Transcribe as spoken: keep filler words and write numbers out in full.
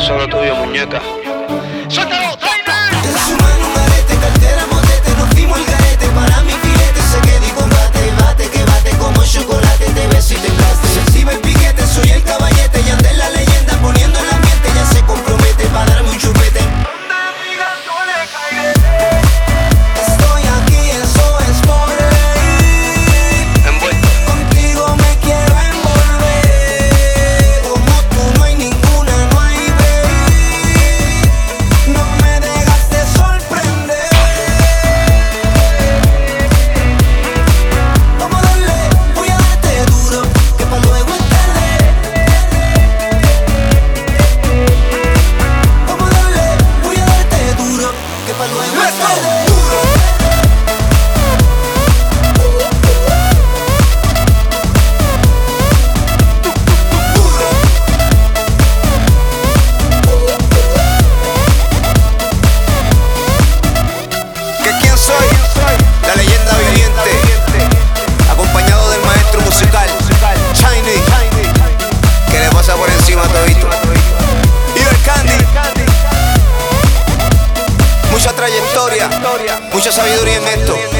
solo tuyo, muñeca. ¡Suéltalo, Trainer! En su mano un arete, cartera, motete, nos fuimos al garete. Para mi filete se queda y combate, bate, que bate como chocolate, te beso y te plaste. Se exhibe el piquete, soy el caballete, y ande la leyenda poniendo el ambiente. Ya se compromete pa' darme un chupete. Estoy aquí, eso es por ley. Envuelto. Contigo me quiero envolver. Como tú no hay ninguna, no hay break. No me dejas de sorprender. Vamos a darle, voy a darte duro, que pa' luego es tarde. Vamos a darle, voy a darte duro, que pa' luego es tarde. ¿Que quién soy? La leyenda viviente, acompañado del maestro musical Shiny, que le pasa por encima a todito. Y el Candy, mucha trayectoria, mucha sabiduría en esto.